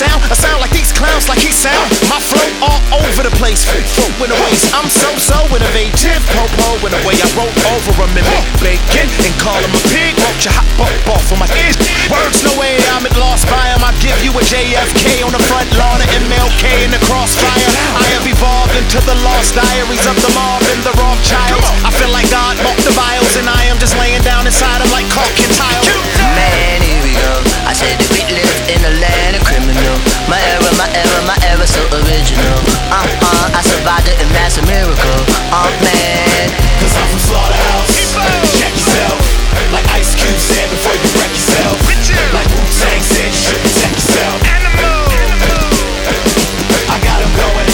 sound? I sound like these clowns, like he sound. My flow all over the place. With a waist, I'm so innovative. Po-po in the way I wrote over a mimic. Bacon and call him a pig. Won't you hop up off of my ears? Words, no way I'm at lost by him. I give you a JFK on the front lawn of MLK in the crossfire. I have evolved into the lost diaries of the mob and the Rothschilds. I feel like God bought the vials and I am just laying down inside them like caulk and tile. Man, here we go. I said that we live in a land of criminal. My era, so original. I survived it and that's a miracle. Man. Cause I'm from Slaughterhouse. Check yourself. Like Ice Cube said before you wreck yourself. Like Wu-Tang said you should protect yourself. I got him going.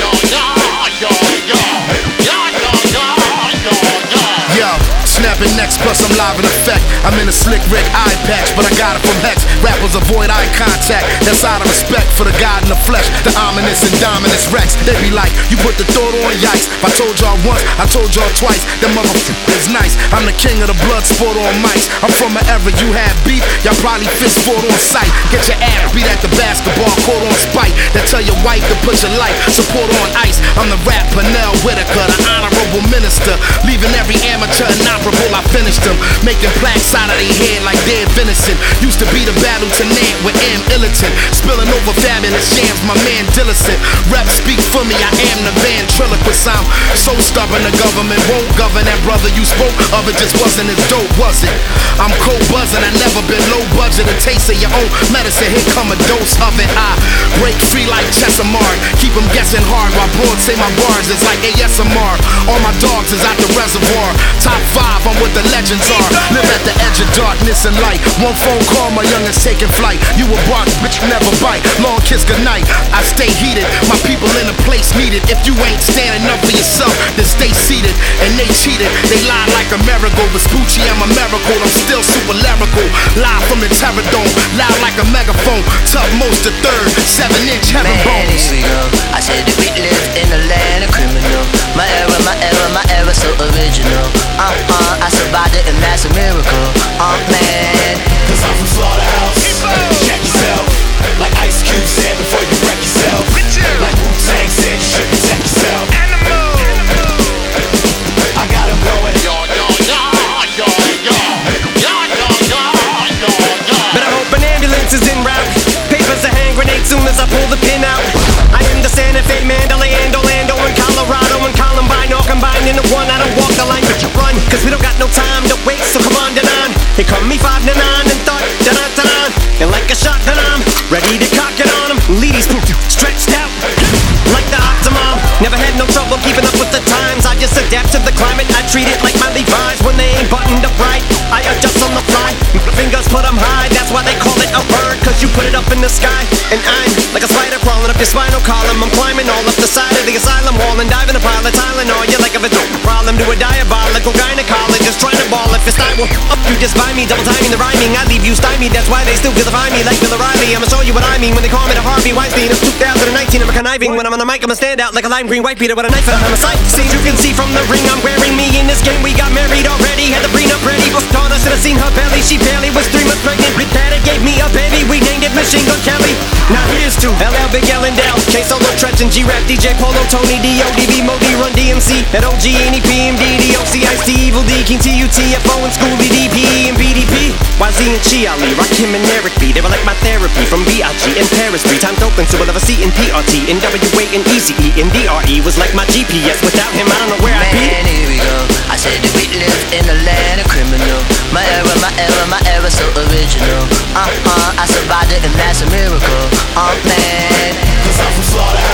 Yo, snapping next, plus I'm live in effect. I'm in a slick Rick eye patch, but I got it from Hex. Rappers avoid eye contact, that's out of respect for the God in the flesh. The ominous and dominant Rex. They be like, you put the thought on, yikes. If I told y'all once, I told y'all twice. Them motherfuckers nice. I'm the king of the blood sport on mics. I'm from an era you had beef, y'all probably fist fought on sight. Get your ass beat at the basketball court on spite. That tell your wife to put your life support on ice. I'm the rap Pernell Whitaker, the honorable minister. Leaving every amateur inoperable, I finished them. Making plaques out of their head like dead venison. Used to be the battle tenant with M. Illiton. Spilling over fabulous jams, my man Dillicent. Rap speak for me, I am the ventriloquist. I'm so stubborn the government won't govern that brother you spoke of. It just wasn't as dope, was it? I'm cold buzzing, I never been low budget. A taste of your own medicine, here come a dose of it. I break free like Chesamard. Keep them guessing hard while broads say my bars is like ASMR. All my dogs is out the reservoir. Top 5, I'm what the legends are. Live at the edge of darkness and light. One phone call, my youngest taking flight. You a bark, bitch, never bite. Long kiss goodnight. I stay heated. My people in the place needed. If you ain't standing up for yourself, then stay seated. And they cheated. They lied like a miracle. Vespucci, I'm a miracle. I'm still super lyrical. Live from the Terror Dome. Loud like a megaphone. Top most the third. 7-inch heaven bones. Man, here we go. I said that we live in a land of criminal. My era, so original. I survived it and that's a miracle. Man. Cause I'm from Slaughterhouse. Check yourself. Like Ice Cube said before you wreck yourself. Like Wu-Tang said you should protect yourself. I got him going. Better hope an ambulance is en route. Papers a hand grenade soon as I pull the pin out. I am the Santa Fe, Mandalay, and Orlando, and Colorado, and Columbine, all combined into one. I don't walk the line, but you run, cause we don't got no time to waste, so come on, Denon. They call me 5 to 9 and thought, da-da-da-da. And like a shotgun, I'm ready to cock it on them. Ladies stretched out like the Optimum. Never had no trouble keeping up with the times. I just adapt to the climate. I treat it like my Levi's when they ain't buttoned up right. I adjust on the fly. Fingers put them high. That's why they call it a bird, cause you put it up in the sky. And I'm like a spider crawling up your spinal column. I'm climbing all up the side of the asylum wall and diving a pile of Tylenol. You're like a problem to a diabolical gynecologist trying to ball if it's I will up you just by me. Double timing the rhyming. I leave you stymied. That's why they still vilify me like Bill O'Reilly. I'ma show you what I mean when they call me the Harvey Weinstein of 2019. I'm a conniving. When I'm on the mic, I'ma stand out like a lime green white beater with a knife and I'm a sight. See, you can see from the ring I'm wearing me in this game. We got married already, had the prenup ready. Daughter should have seen her belly. She barely was 3 months pregnant. With daddy gave me a baby. We named it Machine Gun Kelly. Now here's to LL, Big L and Dell, K Solo, Tretch and G-Rap, DJ Polo, Tony, D.O.D.B, Modi, Run DMC, at OG, Annie, PMD, D.O.C, Ice-T, Evil D, King T.U.T.F.O, and Schoolie, D.P.E, and BDP. YZ and Chi Ali, Rakim and Eric B. They were like my therapy from B.I.G. and Paris 3 times open, so we'll have a C and PRT, and W.A. and E.C.E. and D.R.E. was like my GPS. Without him, I don't know where I'd be. Man, here we go. I said that we live in a land of criminal. My era, so original. I survived it and that's a miracle. Man. Cause I'm from Slaughterhouse.